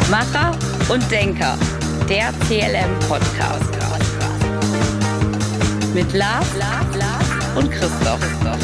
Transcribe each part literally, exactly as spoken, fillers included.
Macher und Denker, der C L M-Podcast. Mit Lars, Lars, Lars und Christoph.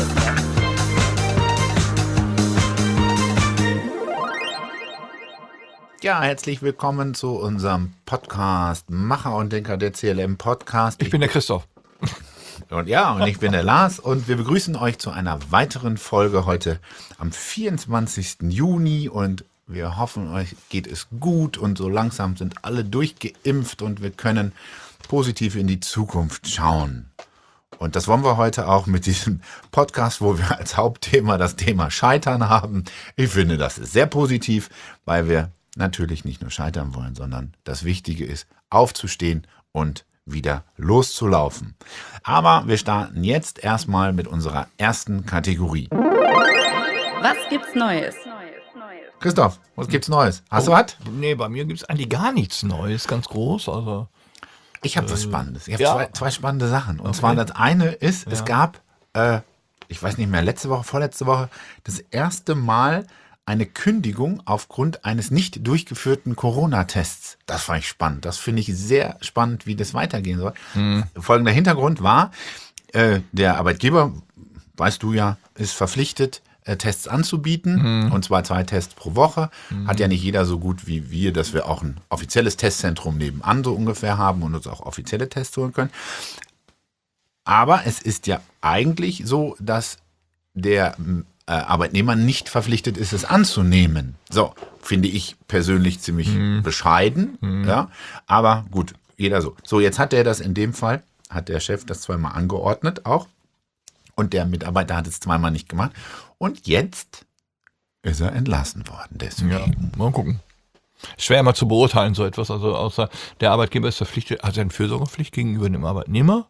Ja, herzlich willkommen zu unserem Podcast Macher und Denker, der C L M-Podcast. Ich bin der Christoph. Und ja, und ich bin der Lars und wir begrüßen euch zu einer weiteren Folge heute am vierundzwanzigsten Juni und wir hoffen, euch geht es gut und so langsam sind alle durchgeimpft und wir können positiv in die Zukunft schauen. Und das wollen wir heute auch mit diesem Podcast, wo wir als Hauptthema das Thema Scheitern haben. Ich finde, das ist sehr positiv, weil wir natürlich nicht nur scheitern wollen, sondern das Wichtige ist, aufzustehen und wieder loszulaufen. Aber wir starten jetzt erstmal mit unserer ersten Kategorie. Was gibt's Neues? Christoph, was gibt's Neues? Hast oh, du was? Nee, bei mir gibt es eigentlich gar nichts Neues, ganz groß. Also Ich habe äh, was Spannendes. Ich habe ja. zwei, zwei spannende Sachen. Und okay. zwar das eine ist, ja. es gab, äh, ich weiß nicht mehr, letzte Woche, vorletzte Woche, das erste Mal eine Kündigung aufgrund eines nicht durchgeführten Corona-Tests. Das fand ich spannend. Das finde ich sehr spannend, wie das weitergehen soll. Mhm. Folgender Hintergrund war, äh, der Arbeitgeber, weißt du ja, ist verpflichtet, äh, Tests anzubieten. Mhm. Und zwar zwei Tests pro Woche. Mhm. Hat ja nicht jeder so gut wie wir, dass wir auch ein offizielles Testzentrum nebenan so ungefähr haben und uns auch offizielle Tests holen können. Aber es ist ja eigentlich so, dass der äh, Arbeitnehmer nicht verpflichtet ist, es anzunehmen. So, finde ich persönlich ziemlich mhm. bescheiden. Mhm. Ja, aber gut, jeder so. So, jetzt hat er das in dem Fall, hat der Chef das zweimal angeordnet auch. Und der Mitarbeiter hat es zweimal nicht gemacht. Und jetzt ist er entlassen worden. Deswegen. Ja, mal gucken. Schwer immer zu beurteilen, so etwas. Also außer der Arbeitgeber ist verpflichtet, hat eine Fürsorgepflicht gegenüber dem Arbeitnehmer.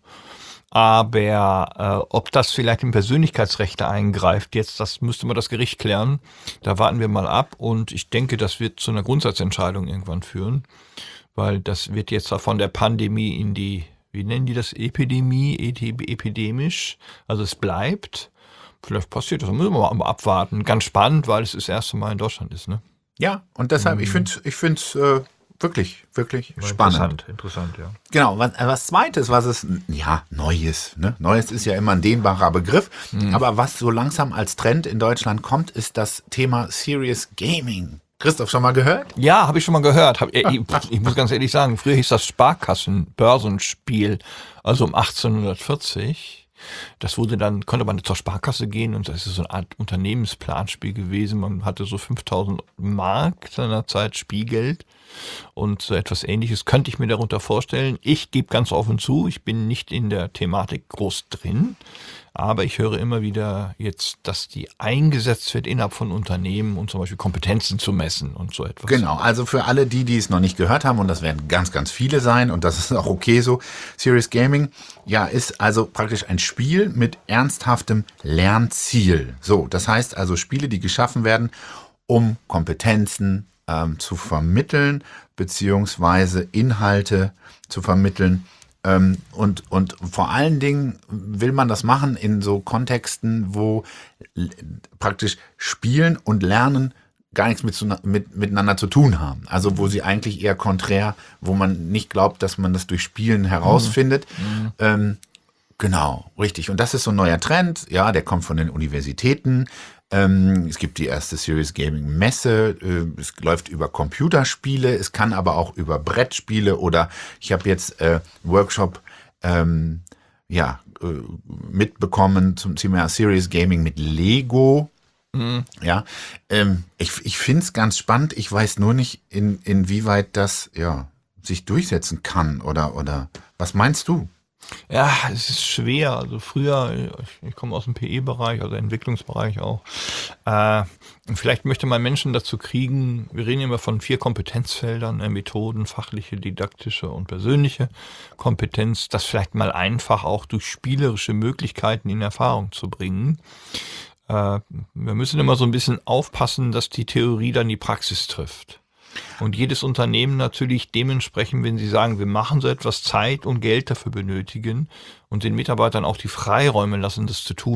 Aber äh, ob das vielleicht in Persönlichkeitsrechte eingreift, jetzt, das müsste mal das Gericht klären. Da warten wir mal ab. Und ich denke, das wird zu einer Grundsatzentscheidung irgendwann führen. Weil das wird jetzt von der Pandemie in die, wie nennen die das, Epidemie, epidemisch. Also es bleibt. Vielleicht passiert das, da müssen wir mal abwarten. Ganz spannend, weil es das erste Mal in Deutschland ist, ne? Ja, und deshalb, mhm. ich finde es ich find's, äh, wirklich, wirklich War spannend. Interessant, interessant, ja. Genau, was, was Zweites, was es, ja, Neues, ne? Neues ist ja immer ein dehnbarer Begriff, mhm. aber was so langsam als Trend in Deutschland kommt, ist das Thema Serious Gaming. Christoph, schon mal gehört? Ja, habe ich schon mal gehört. Hab, ich, ich muss ganz ehrlich sagen, früher hieß das Sparkassen-Börsenspiel, also um achtzehnhundertvierzig. Das wurde dann, konnte man zur Sparkasse gehen und das ist so eine Art Unternehmensplanspiel gewesen. Man hatte so fünftausend Mark seinerzeit Spielgeld und so etwas Ähnliches könnte ich mir darunter vorstellen. Ich gebe ganz offen zu, ich bin nicht in der Thematik groß drin, aber ich höre immer wieder jetzt, dass die eingesetzt wird innerhalb von Unternehmen, um zum Beispiel Kompetenzen zu messen und so etwas. Genau, also für alle die, die es noch nicht gehört haben, und das werden ganz, ganz viele sein und das ist auch okay so, Serious Gaming, ja, ist also praktisch ein Spiel mit ernsthaftem Lernziel. So, das heißt also Spiele, die geschaffen werden, um Kompetenzen ähm, zu vermitteln, beziehungsweise Inhalte zu vermitteln. Ähm, und, und vor allen Dingen will man das machen in so Kontexten, wo l- praktisch Spielen und Lernen gar nichts mit, mit, miteinander zu tun haben. Also wo sie eigentlich eher konträr, wo man nicht glaubt, dass man das durch Spielen herausfindet. Mhm. Ähm, genau, richtig. Und das ist so ein neuer Trend. Ja, der kommt von den Universitäten. Ähm, es gibt die erste Serious Gaming Messe. Äh, es läuft über Computerspiele. Es kann aber auch über Brettspiele oder ich habe jetzt äh, Workshop ähm, ja, äh, mitbekommen zum Thema Serious Gaming mit Lego. Mhm. Ja, ähm, ich, ich finde es ganz spannend. Ich weiß nur nicht, in, inwieweit das ja, sich durchsetzen kann oder, oder was meinst du? Ja, es ist schwer. Also früher, ich, ich komme aus dem P E-Bereich, also Entwicklungsbereich auch. Äh, vielleicht möchte man Menschen dazu kriegen, wir reden immer von vier Kompetenzfeldern, äh, Methoden, fachliche, didaktische und persönliche Kompetenz, das vielleicht mal einfach auch durch spielerische Möglichkeiten in Erfahrung zu bringen. Äh, wir müssen immer so ein bisschen aufpassen, dass die Theorie dann die Praxis trifft. Und jedes Unternehmen natürlich dementsprechend, wenn sie sagen, wir machen so etwas, Zeit und Geld dafür benötigen und den Mitarbeitern auch die Freiräume lassen, das zu tun.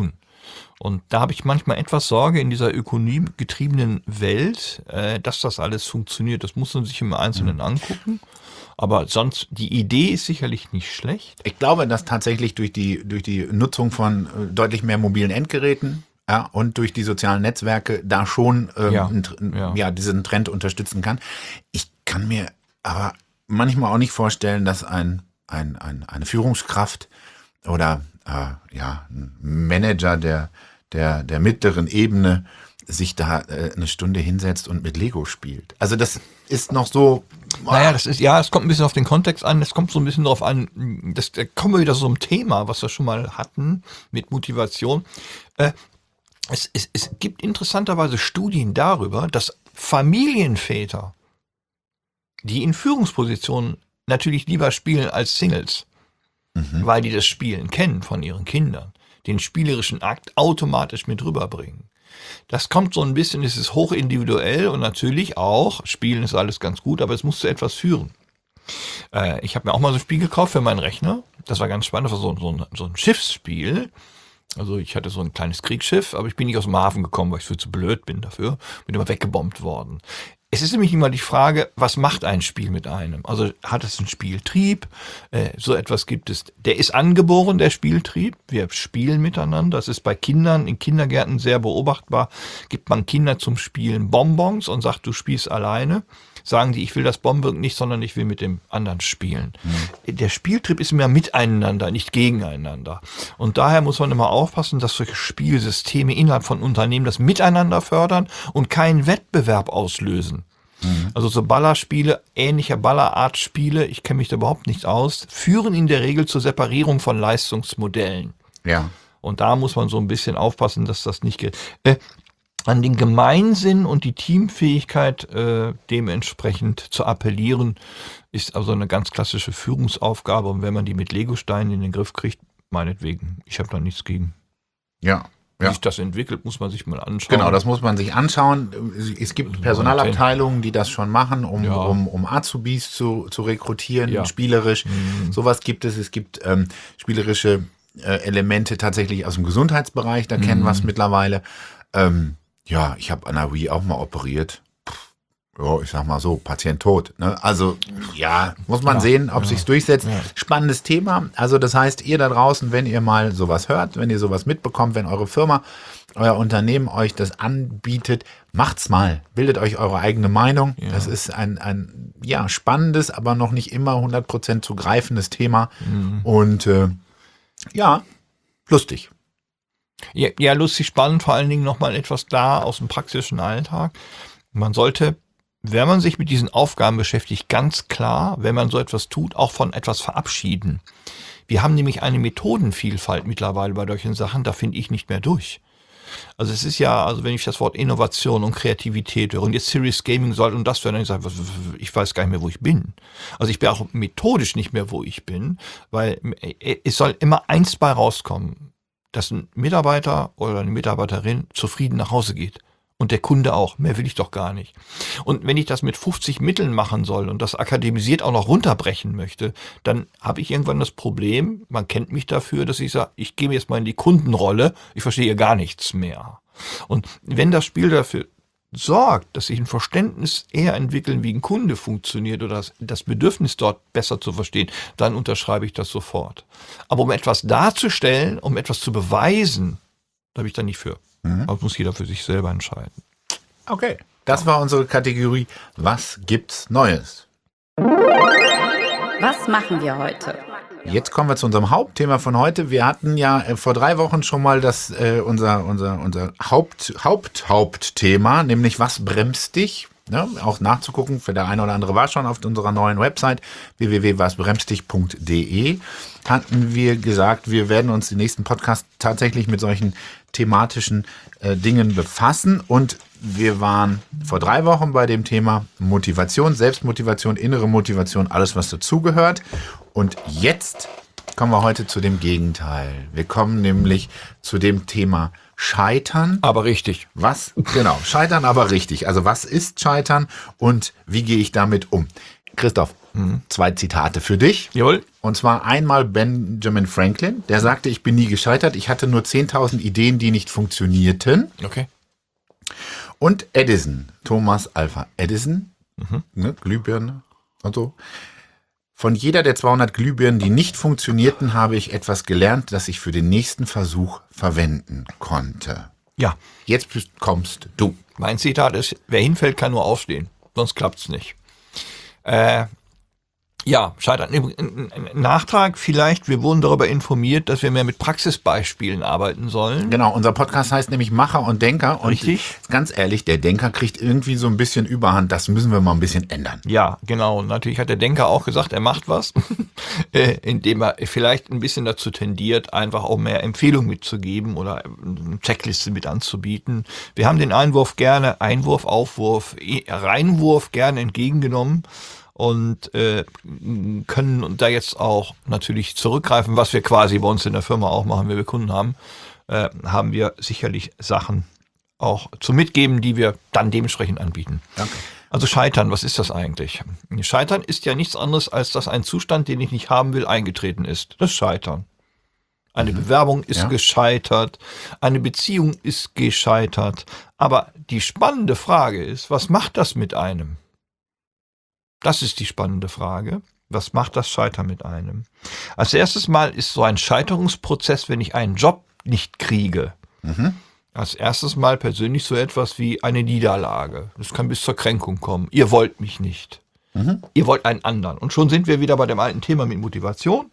Und da habe ich manchmal etwas Sorge in dieser ökonomiegetriebenen Welt, äh, dass das alles funktioniert. Das muss man sich im Einzelnen mhm. angucken. Aber sonst, die Idee ist sicherlich nicht schlecht. Ich glaube, dass tatsächlich durch die, durch die Nutzung von äh, deutlich mehr mobilen Endgeräten ja, und durch die sozialen Netzwerke da schon ähm, Ja, ein, ja. ja, diesen Trend unterstützen kann. Ich kann mir aber manchmal auch nicht vorstellen, dass ein, ein, ein, eine Führungskraft oder äh, ja, ein Manager der, der, der mittleren Ebene sich da äh, eine Stunde hinsetzt und mit Lego spielt. Also das ist noch so... Oh. Naja, das ist, ja, es kommt ein bisschen auf den Kontext an, es kommt so ein bisschen darauf an, das, da kommen wir wieder so zum Thema, was wir schon mal hatten, mit Motivation. Äh, es, es, es gibt interessanterweise Studien darüber, dass Familienväter, die in Führungspositionen natürlich lieber spielen als Singles, mhm. weil die das Spielen kennen von ihren Kindern, den spielerischen Akt automatisch mit rüberbringen. Das kommt so ein bisschen, es ist hochindividuell und natürlich auch, Spielen ist alles ganz gut, aber es muss zu etwas führen. Äh, ich habe mir auch mal so ein Spiel gekauft für meinen Rechner, das war ganz spannend, das war so, so, ein, so ein Schiffsspiel. Also ich hatte so ein kleines Kriegsschiff, aber ich bin nicht aus dem Hafen gekommen, weil ich für zu blöd bin dafür, bin immer weggebombt worden. Es ist nämlich immer die Frage, was macht ein Spiel mit einem? Also hat es einen Spieltrieb? Äh, so etwas gibt es. Der ist angeboren, der Spieltrieb. Wir spielen miteinander. Das ist bei Kindern in Kindergärten sehr beobachtbar. Gibt man Kinder zum Spielen Bonbons und sagt, du spielst alleine. Sagen die, ich will das Bonbon nicht, sondern ich will mit dem anderen spielen. Mhm. Der Spieltrieb ist mehr miteinander, nicht gegeneinander. Und daher muss man immer aufpassen, dass solche Spielsysteme innerhalb von Unternehmen das Miteinander fördern und keinen Wettbewerb auslösen. Mhm. Also so Ballerspiele, ähnliche Ballerartspiele, ich kenne mich da überhaupt nicht aus, führen in der Regel zur Separierung von Leistungsmodellen. Ja. Und da muss man so ein bisschen aufpassen, dass das nicht geht. Äh, an den Gemeinsinn und die Teamfähigkeit äh, dementsprechend zu appellieren, ist also eine ganz klassische Führungsaufgabe. Und wenn man die mit Legosteinen in den Griff kriegt, meinetwegen, ich habe da nichts gegen. Ja. Wie Ja. sich das entwickelt, muss man sich mal anschauen. Genau, das muss man sich anschauen. Es gibt Personalabteilungen, die das schon machen, um, Ja. um, um Azubis zu, zu rekrutieren, Ja. spielerisch. Mhm. Sowas gibt es. Es gibt ähm, spielerische äh, Elemente tatsächlich aus dem Gesundheitsbereich, da kennen wir es mittlerweile. Ähm, ja, ich habe an der Wii auch mal operiert. Pff, ja, ich sag mal so, Patient tot. Ne? Also ja, muss man Ja, sehen, ob ja, sich's durchsetzt. ja. Spannendes Thema. Also das heißt, ihr da draußen, wenn ihr mal sowas hört, wenn ihr sowas mitbekommt, wenn eure Firma, euer Unternehmen euch das anbietet, macht's mal. Bildet euch eure eigene Meinung. Ja. Das ist ein, ein ja, spannendes, aber noch nicht immer hundert Prozent zu greifendes Thema. Mhm. Und äh, ja, lustig. Ja, ja, lustig, spannend, vor allen Dingen nochmal etwas klar aus dem praktischen Alltag. Man sollte, wenn man sich mit diesen Aufgaben beschäftigt, ganz klar, wenn man so etwas tut, auch von etwas verabschieden. Wir haben nämlich eine Methodenvielfalt mittlerweile bei solchen Sachen, da finde ich nicht mehr durch. Also es ist ja, also wenn ich das Wort Innovation und Kreativität höre und jetzt Serious Gaming soll und das wäre, dann sage ich, ich weiß gar nicht mehr, wo ich bin. Also ich bin auch methodisch nicht mehr, wo ich bin, weil es soll immer eins bei rauskommen, dass ein Mitarbeiter oder eine Mitarbeiterin zufrieden nach Hause geht. Und der Kunde auch. Mehr will ich doch gar nicht. Und wenn ich das mit fünfzig Mitteln machen soll und das akademisiert auch noch runterbrechen möchte, dann habe ich irgendwann das Problem, man kennt mich dafür, dass ich sage, ich gehe jetzt mal in die Kundenrolle, ich verstehe gar nichts mehr. Und wenn das Spiel dafür sorgt, dass sich ein Verständnis eher entwickeln, wie ein Kunde funktioniert oder das, das Bedürfnis dort besser zu verstehen, dann unterschreibe ich das sofort. Aber um etwas darzustellen, um etwas zu beweisen, da habe ich dann nicht für. Mhm. Das muss jeder für sich selber entscheiden. Okay, das war unsere Kategorie Was gibt's Neues? Was machen wir heute? Jetzt kommen wir zu unserem Hauptthema von heute. Wir hatten ja äh, vor drei Wochen schon mal das äh, unser unser unser Haupt Haupt Hauptthema, nämlich was bremst dich? Ne? Auch nachzugucken. Für der eine oder andere war schon auf unserer neuen Website w w w punkt was bremst dich punkt d e hatten wir gesagt, wir werden uns den nächsten Podcast tatsächlich mit solchen thematischen äh, Dingen befassen und wir waren vor drei Wochen bei dem Thema Motivation, Selbstmotivation, innere Motivation, alles was dazugehört. Und jetzt kommen wir heute zu dem Gegenteil. Wir kommen nämlich zu dem Thema Scheitern. Aber richtig. Was? Genau, Scheitern aber richtig. Also was ist Scheitern und wie gehe ich damit um? Christoph, Mhm. Zwei Zitate für dich. Jawohl. Und zwar einmal Benjamin Franklin, der sagte, ich bin nie gescheitert, ich hatte nur zehntausend Ideen, die nicht funktionierten. Okay. Und Edison, Thomas Alva Edison, mhm. ne, Glühbirne und so. Von jeder der zweihundert Glühbirnen, die nicht funktionierten, habe ich etwas gelernt, das ich für den nächsten Versuch verwenden konnte. Ja. Jetzt kommst du. Mein Zitat ist, wer hinfällt, kann nur aufstehen, sonst klappt's nicht. Äh, ja, scheitern. Ein Nachtrag vielleicht, wir wurden darüber informiert, dass wir mehr mit Praxisbeispielen arbeiten sollen. Genau, unser Podcast heißt nämlich Macher und Denker. Und richtig. Ganz ehrlich, der Denker kriegt irgendwie so ein bisschen Überhand, das müssen wir mal ein bisschen ändern. Ja, genau. Und natürlich hat der Denker auch gesagt, er macht was, indem er vielleicht ein bisschen dazu tendiert, einfach auch mehr Empfehlungen mitzugeben oder eine Checkliste mit anzubieten. Wir haben den Einwurf gerne, Einwurf, Aufwurf, Reinwurf gerne entgegengenommen. Und äh, können da jetzt auch natürlich zurückgreifen, was wir quasi bei uns in der Firma auch machen, wenn wir Kunden haben, äh, haben wir sicherlich Sachen auch zu mitgeben, die wir dann dementsprechend anbieten. Danke. Also Scheitern, was ist das eigentlich? Scheitern ist ja nichts anderes, als dass ein Zustand, den ich nicht haben will, eingetreten ist. Das Scheitern. Eine mhm. Bewerbung ist ja. gescheitert, eine Beziehung ist gescheitert. Aber die spannende Frage ist, was macht das mit einem? Das ist die spannende Frage. Was macht das Scheitern mit einem? Als erstes Mal ist so ein Scheiterungsprozess, wenn ich einen Job nicht kriege. Mhm. Als erstes Mal persönlich so etwas wie eine Niederlage. Das kann bis zur Kränkung kommen. Ihr wollt mich nicht. Mhm. Ihr wollt einen anderen. Und schon sind wir wieder bei dem alten Thema mit Motivation.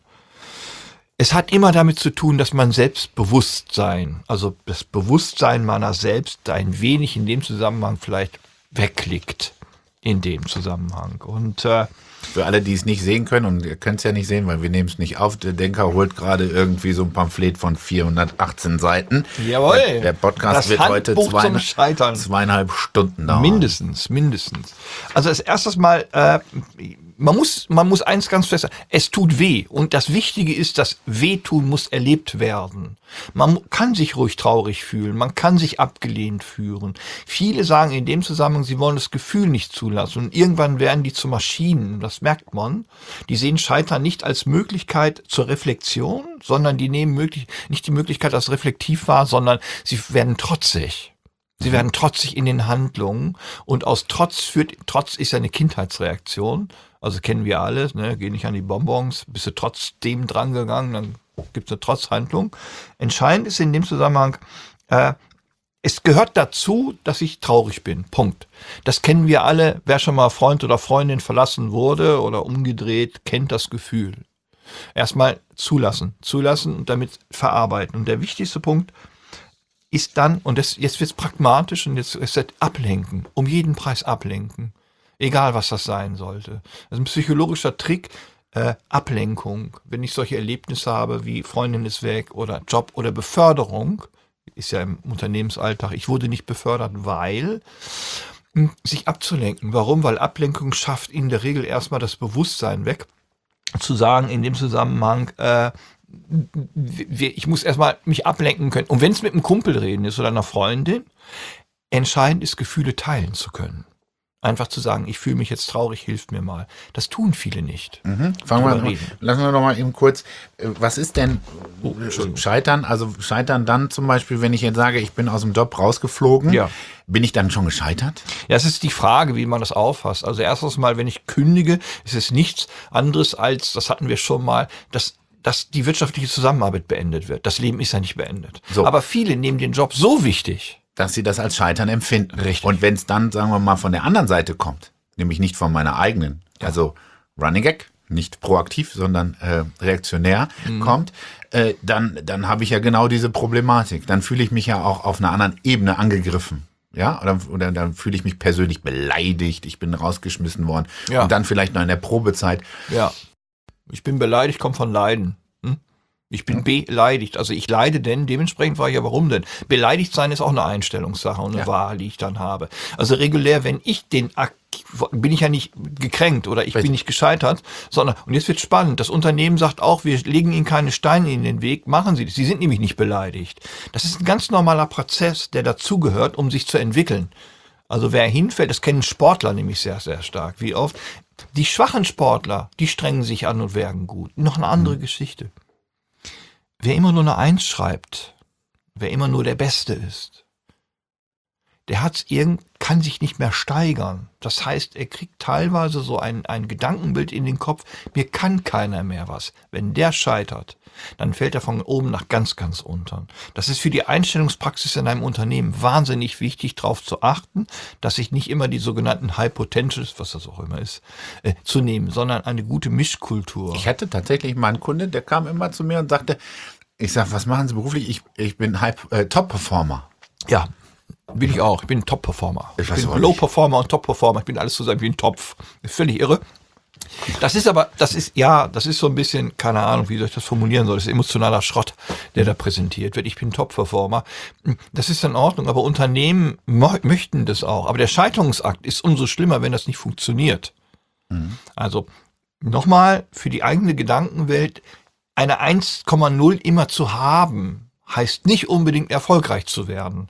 Es hat immer damit zu tun, dass man Selbstbewusstsein, also das Bewusstsein meiner selbst ein wenig in dem Zusammenhang vielleicht wegklickt. In dem Zusammenhang. Und äh, für alle, die es nicht sehen können, und ihr könnt es ja nicht sehen, weil wir nehmen es nicht auf, der Denker holt gerade irgendwie so ein Pamphlet von vierhundertachtzehn Seiten. Jawohl. Der, der Podcast das wird heute zwei, Scheitern. zweieinhalb Stunden dauern. Mindestens, mindestens. Also als erstes Mal, äh, man muss, man muss eins ganz fest sagen, es tut weh. Und das Wichtige ist, das Wehtun muss erlebt werden. Man kann sich ruhig traurig fühlen, man kann sich abgelehnt fühlen. Viele sagen in dem Zusammenhang, sie wollen das Gefühl nicht zulassen. Und irgendwann werden die zu Maschinen, das merkt man. Die sehen Scheitern nicht als Möglichkeit zur Reflexion, sondern die nehmen möglich, nicht die Möglichkeit als reflektiv wahr, sondern sie werden trotzig. Sie werden trotzig in den Handlungen. Und aus Trotz führt, Trotz ist ja eine Kindheitsreaktion. Also kennen wir alle, ne? Geh nicht an die Bonbons, bist du trotzdem dran gegangen, dann gibt es eine Trotzhandlung. Entscheidend ist in dem Zusammenhang, äh, es gehört dazu, dass ich traurig bin. Punkt. Das kennen wir alle. Wer schon mal Freund oder Freundin verlassen wurde oder umgedreht, kennt das Gefühl. Erstmal zulassen, zulassen und damit verarbeiten. Und der wichtigste Punkt ist dann, und das, jetzt wird es pragmatisch und jetzt ist das Ablenken, um jeden Preis ablenken. Egal, was das sein sollte. Das ist ein psychologischer Trick, äh, Ablenkung. Wenn ich solche Erlebnisse habe, wie Freundin ist weg oder Job oder Beförderung, ist ja im Unternehmensalltag, ich wurde nicht befördert, weil, mh, sich abzulenken. Warum? Weil Ablenkung schafft in der Regel erstmal das Bewusstsein weg, zu sagen in dem Zusammenhang, äh, ich muss erstmal mich ablenken können. Und wenn es mit einem Kumpel reden ist oder einer Freundin, entscheidend ist, Gefühle teilen zu können. Einfach zu sagen, ich fühle mich jetzt traurig, hilft mir mal. Das tun viele nicht. Mhm. Fangen wir mal, lassen wir noch mal eben kurz, was ist denn oh, Scheitern? Also Scheitern dann zum Beispiel, wenn ich jetzt sage, ich bin aus dem Job rausgeflogen, ja. Bin ich dann schon gescheitert? Ja, es ist die Frage, wie man das auffasst. Also erstens mal, wenn ich kündige, ist es nichts anderes als, das hatten wir schon mal, dass dass die wirtschaftliche Zusammenarbeit beendet wird. Das Leben ist ja nicht beendet. So. Aber viele nehmen den Job so wichtig, dass sie das als Scheitern empfinden. Richtig. Und wenn es dann, sagen wir mal, von der anderen Seite kommt, nämlich nicht von meiner eigenen, ja. also Running Gag, nicht proaktiv, sondern äh, reaktionär mhm. kommt, äh, dann, dann habe ich ja genau diese Problematik. Dann fühle ich mich ja auch auf einer anderen Ebene angegriffen. Ja, oder, oder dann fühle ich mich persönlich beleidigt, ich bin rausgeschmissen worden. Ja. Und dann vielleicht noch in der Probezeit. Ja. Ich bin beleidigt, kommt von Leiden. Hm? Ich bin beleidigt. Also ich leide denn, dementsprechend war ich ja, warum denn? Beleidigt sein ist auch eine Einstellungssache und eine ja. Wahl, die ich dann habe. Also regulär, wenn ich den Akt, bin ich ja nicht gekränkt oder ich Richtig. bin nicht gescheitert, sondern, und jetzt wird spannend, das Unternehmen sagt auch, wir legen Ihnen keine Steine in den Weg, machen Sie das. Sie sind nämlich nicht beleidigt. Das ist ein ganz normaler Prozess, der dazugehört, um sich zu entwickeln. Also wer hinfällt, das kennen Sportler nämlich sehr, sehr stark. Wie oft Die schwachen Sportler, die strengen sich an und werden gut. Noch eine andere mhm. Geschichte. Wer immer nur eine Eins schreibt, wer immer nur der Beste ist, der hat's irgend, kann sich nicht mehr steigern. Das heißt, er kriegt teilweise so ein, ein Gedankenbild in den Kopf, mir kann keiner mehr was. Wenn der scheitert, dann fällt er von oben nach ganz, ganz unten. Das ist für die Einstellungspraxis in einem Unternehmen wahnsinnig wichtig, darauf zu achten, dass ich nicht immer die sogenannten High Potentials, was das auch immer ist, äh, zu nehmen, sondern eine gute Mischkultur. Ich hatte tatsächlich mal einen Kunde, der kam immer zu mir und sagte, ich sag, was machen Sie beruflich? Ich, ich bin High, äh, Top-Performer. Ja. Bin ich auch. Ich bin ein Top-Performer. Ich, ich bin Low-Performer und Top-Performer. Ich bin alles zusammen wie ein Topf. Ist völlig irre. Das ist aber, das ist, ja, das ist so ein bisschen, keine Ahnung, wie soll ich das formulieren soll. Das ist emotionaler Schrott, der da präsentiert wird. Ich bin Top-Performer. Das ist in Ordnung, aber Unternehmen mo- möchten das auch. Aber der Scheiterungsakt ist umso schlimmer, wenn das nicht funktioniert. Mhm. Also, nochmal, für die eigene Gedankenwelt, eine eins Komma null immer zu haben, heißt nicht unbedingt erfolgreich zu werden.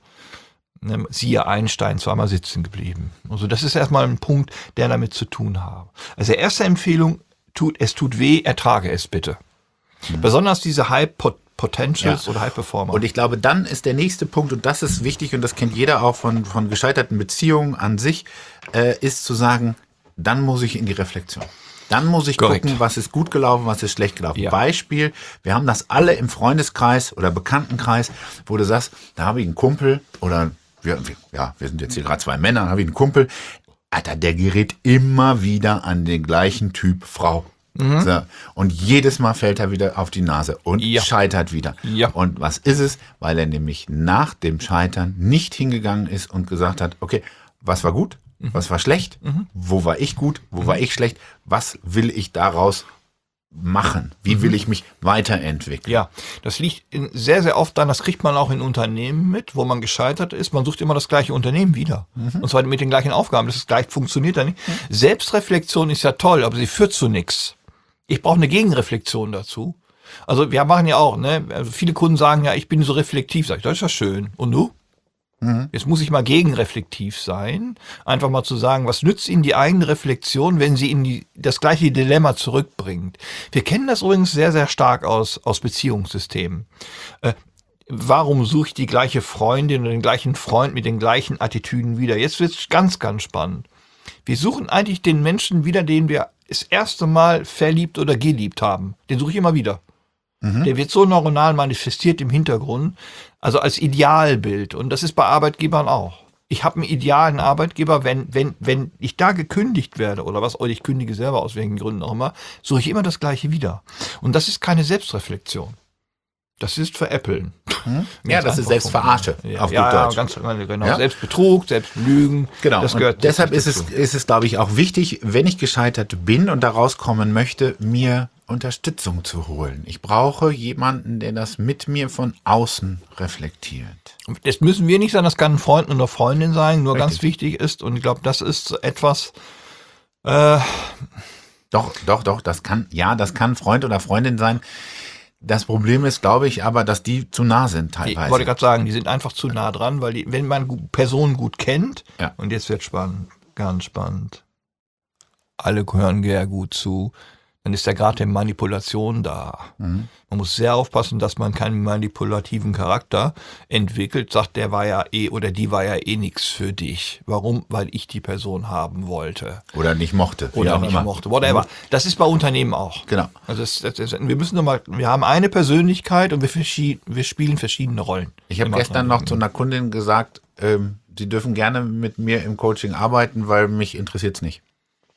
Siehe Einstein, zweimal sitzen geblieben. Also das ist erstmal ein Punkt, der damit zu tun hat. Also erste Empfehlung, tut, es tut weh, ertrage es bitte. Mhm. Besonders diese High Potentials ja. oder High Performer. Und ich glaube, dann ist der nächste Punkt, und das ist wichtig, und das kennt jeder auch von, von gescheiterten Beziehungen an sich, äh, ist zu sagen, dann muss ich in die Reflexion. Dann muss ich Correct. gucken, was ist gut gelaufen, was ist schlecht gelaufen. Ja. Beispiel, wir haben das alle im Freundeskreis oder Bekanntenkreis, wo du sagst, da habe ich einen Kumpel oder Wir, ja, wir sind jetzt hier gerade zwei Männer, habe ich einen Kumpel, Alter, der gerät immer wieder an den gleichen Typ Frau. Mhm. So, und jedes Mal fällt er wieder auf die Nase und ja. scheitert wieder. Ja. Und was ist es? Weil er nämlich nach dem Scheitern nicht hingegangen ist und gesagt hat, okay, was war gut, mhm. was war schlecht, mhm. wo war ich gut, wo mhm. war ich schlecht, was will ich daraus machen? Wie will ich mich weiterentwickeln? Ja, das liegt in sehr, sehr oft dann, das kriegt man auch in Unternehmen mit, wo man gescheitert ist. Man sucht immer das gleiche Unternehmen wieder. Mhm. Und zwar mit den gleichen Aufgaben. Das ist gleich, funktioniert dann nicht. Mhm. Selbstreflexion ist ja toll, aber sie führt zu nichts. Ich brauche eine Gegenreflexion dazu. Also wir machen ja auch, ne, also viele Kunden sagen ja, ich bin so reflektiv. Sag ich, das ist ja schön. Und du? Jetzt muss ich mal gegenreflektiv sein, einfach mal zu sagen, was nützt Ihnen die eigene Reflexion, wenn sie in die, das gleiche Dilemma zurückbringt. Wir kennen das übrigens sehr, sehr stark aus, aus Beziehungssystemen. Äh, warum suche ich die gleiche Freundin oder den gleichen Freund mit den gleichen Attitüden wieder? Jetzt wird es ganz, ganz spannend. Wir suchen eigentlich den Menschen wieder, den wir das erste Mal verliebt oder geliebt haben. Den suche ich immer wieder. Mhm. Der wird so neuronal manifestiert im Hintergrund, also als Idealbild. Und das ist bei Arbeitgebern auch. Ich habe einen idealen Arbeitgeber, wenn, wenn, wenn ich da gekündigt werde oder was, oder ich kündige selber aus welchen Gründen auch immer, suche ich immer das Gleiche wieder. Und das ist keine Selbstreflexion. Das ist Veräppeln. Hm? Ja, das ist Selbstverarsche ja, auf ja, gut Deutsch. Ja, ganz genau. Ja? Selbstbetrug, Selbstlügen. Genau. Das gehört und deshalb ist es, ist es, glaube ich, auch wichtig, wenn ich gescheitert bin und da rauskommen möchte, mir Unterstützung zu holen. Ich brauche jemanden, der das mit mir von außen reflektiert. Das müssen wir nicht sein, das kann ein Freund oder Freundin sein, nur Richtig. Ganz wichtig ist, und ich glaube, das ist etwas... Äh, doch, doch, doch, das kann, ja, das kann Freund oder Freundin sein. Das Problem ist, glaube ich, aber, dass die zu nah sind teilweise. Ich wollte gerade sagen, die sind einfach zu nah dran, weil die, wenn man Personen gut kennt, ja. Und jetzt wird spannend, ganz spannend, alle hören sehr gut zu, dann ist ja gerade die Manipulation da. Mhm. Man muss sehr aufpassen, dass man keinen manipulativen Charakter entwickelt, sagt, der war ja eh oder die war ja eh nichts für dich. Warum? Weil ich die Person haben wollte. Oder nicht mochte. Oder nicht immer. mochte, whatever. Das ist bei Unternehmen auch. Genau. Also das, das, das, wir müssen nochmal, wir haben eine Persönlichkeit und wir, wir spielen verschiedene Rollen. Ich habe gestern noch zu einer Kundin gesagt, ähm, sie dürfen gerne mit mir im Coaching arbeiten, weil mich interessiert es nicht.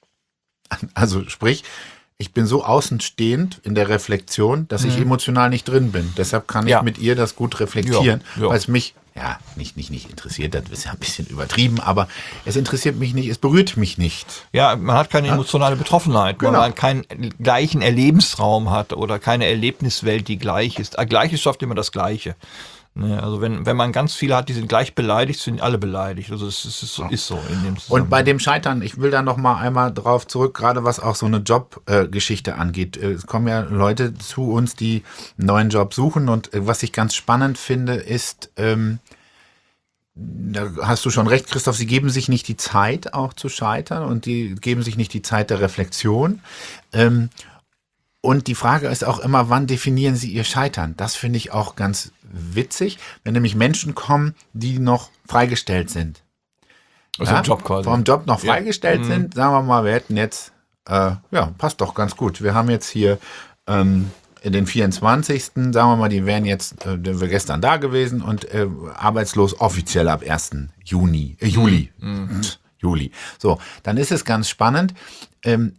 Also sprich, ich bin so außenstehend in der Reflexion, dass ich mhm. emotional nicht drin bin. Deshalb kann ich ja. mit ihr das gut reflektieren, ja, ja. weil es mich, ja, nicht, nicht, nicht interessiert, das ist ja ein bisschen übertrieben, aber es interessiert mich nicht, es berührt mich nicht. Ja, man hat keine emotionale Betroffenheit, genau. Weil man keinen gleichen Erlebensraum hat oder keine Erlebniswelt, die gleich ist. Gleiches schafft immer das Gleiche. Also wenn, wenn man ganz viele hat, die sind gleich beleidigt, sind alle beleidigt. Also es ist, ist, ist so in dem Zusammenhang. Und bei dem Scheitern, ich will da noch mal einmal drauf zurück, gerade was auch so eine Jobgeschichte äh, angeht. Es kommen ja Leute zu uns, die einen neuen Job suchen und äh, was ich ganz spannend finde, ist, ähm, Da hast du schon recht, Christoph, sie geben sich nicht die Zeit auch zu scheitern und die geben sich nicht die Zeit der Reflexion. Ähm, und die Frage ist auch immer, wann definieren sie ihr Scheitern? Das finde ich auch ganz witzig, wenn nämlich Menschen kommen, die noch freigestellt sind. Also ja, im Job quasi. Vom Job noch Ja. freigestellt Mhm. sind, sagen wir mal, wir hätten jetzt, äh, ja, passt doch ganz gut. Wir haben jetzt hier ähm, in den vierundzwanzigsten sagen wir mal, die wären jetzt, äh, wir gestern da gewesen und äh, arbeitslos offiziell ab ersten Juni, äh, Juli. Mhm. Juli. So, dann ist es ganz spannend. Ähm,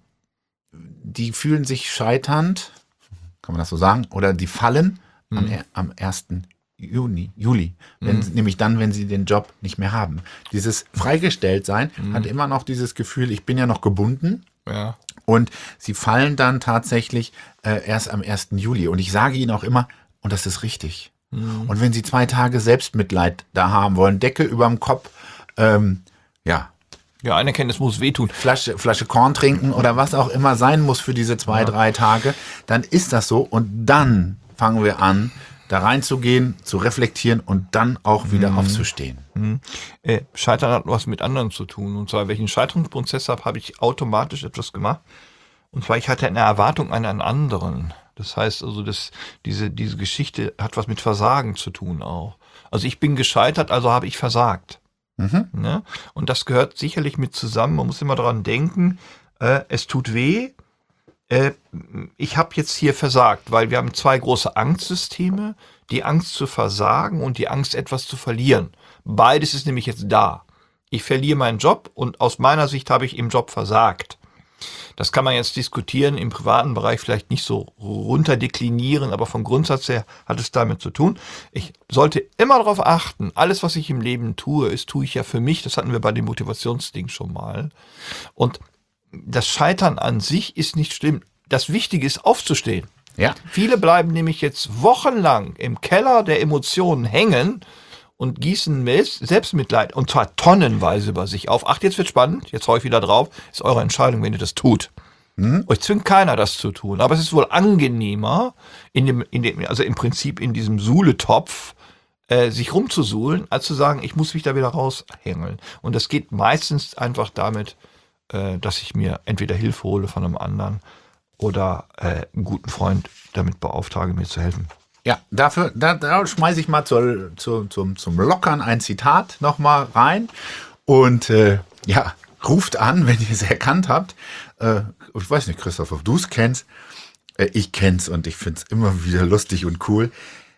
die fühlen sich scheiternd, kann man das so sagen, oder die fallen Mhm. am, er- am ersten Juni, Juli, wenn, Mhm. nämlich dann, wenn sie den Job nicht mehr haben. Dieses Freigestelltsein Mhm. hat immer noch dieses Gefühl, ich bin ja noch gebunden. Ja. Und sie fallen dann tatsächlich äh, erst am ersten Juli. Und ich sage ihnen auch immer, und das ist richtig. Mhm. Und wenn sie zwei Tage Selbstmitleid da haben wollen, Decke überm Kopf, ähm, ja, Ja, Anerkenntnis muss wehtun. Flasche, Flasche Korn trinken oder was auch immer sein muss für diese zwei, Ja. drei Tage, dann ist das so. Und dann fangen wir an, da reinzugehen, zu reflektieren und dann auch wieder Mhm. aufzustehen. Mhm. Äh, Scheitern hat was mit anderen zu tun. Und zwar, wenn ich einen Scheiterungsprozess habe, habe ich automatisch etwas gemacht. Und zwar, ich hatte eine Erwartung an einen anderen. Das heißt also, dass diese, diese Geschichte hat was mit Versagen zu tun auch. Also ich bin gescheitert, also habe ich versagt. Mhm. Ne? Und das gehört sicherlich mit zusammen. Man muss immer daran denken, äh, es tut weh. Äh, ich habe jetzt hier versagt, weil wir haben zwei große Angstsysteme. Die Angst zu versagen und die Angst, etwas zu verlieren. Beides ist nämlich jetzt da. Ich verliere meinen Job und aus meiner Sicht habe ich im Job versagt. Das kann man jetzt diskutieren, im privaten Bereich vielleicht nicht so runterdeklinieren, aber vom Grundsatz her hat es damit zu tun. Ich sollte immer darauf achten, alles, was ich im Leben tue, ist, tue ich ja für mich. Das hatten wir bei dem Motivationsding schon mal. Und das Scheitern an sich ist nicht schlimm. Das Wichtige ist, aufzustehen. Ja. Viele bleiben nämlich jetzt wochenlang im Keller der Emotionen hängen und gießen Selbstmitleid, und zwar tonnenweise über sich auf. Ach, jetzt wird spannend, jetzt hau ich wieder drauf. Ist eure Entscheidung, wenn ihr das tut. Mhm. Euch zwingt keiner, das zu tun. Aber es ist wohl angenehmer, in dem, in dem, also im Prinzip in diesem Suhletopf, äh, sich rumzusuhlen, als zu sagen, ich muss mich da wieder raushängeln. Und das geht meistens einfach damit, äh, dass ich mir entweder Hilfe hole von einem anderen oder äh, einen guten Freund damit beauftrage, mir zu helfen. Ja, dafür, da, da schmeiße ich mal zur, zur, zum, zum Lockern ein Zitat nochmal rein. Und äh, ja, ruft an, wenn ihr es erkannt habt. Äh, ich weiß nicht, Christoph, ob du es kennst. Äh, ich kenn's und ich finde es immer wieder lustig und cool.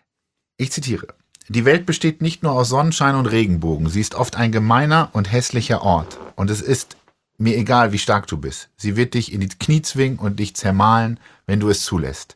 Ich zitiere. Die Welt besteht nicht nur aus Sonnenschein und Regenbogen. Sie ist oft ein gemeiner und hässlicher Ort. Und es ist mir egal, wie stark du bist. Sie wird dich in die Knie zwingen und dich zermahlen, wenn du es zulässt.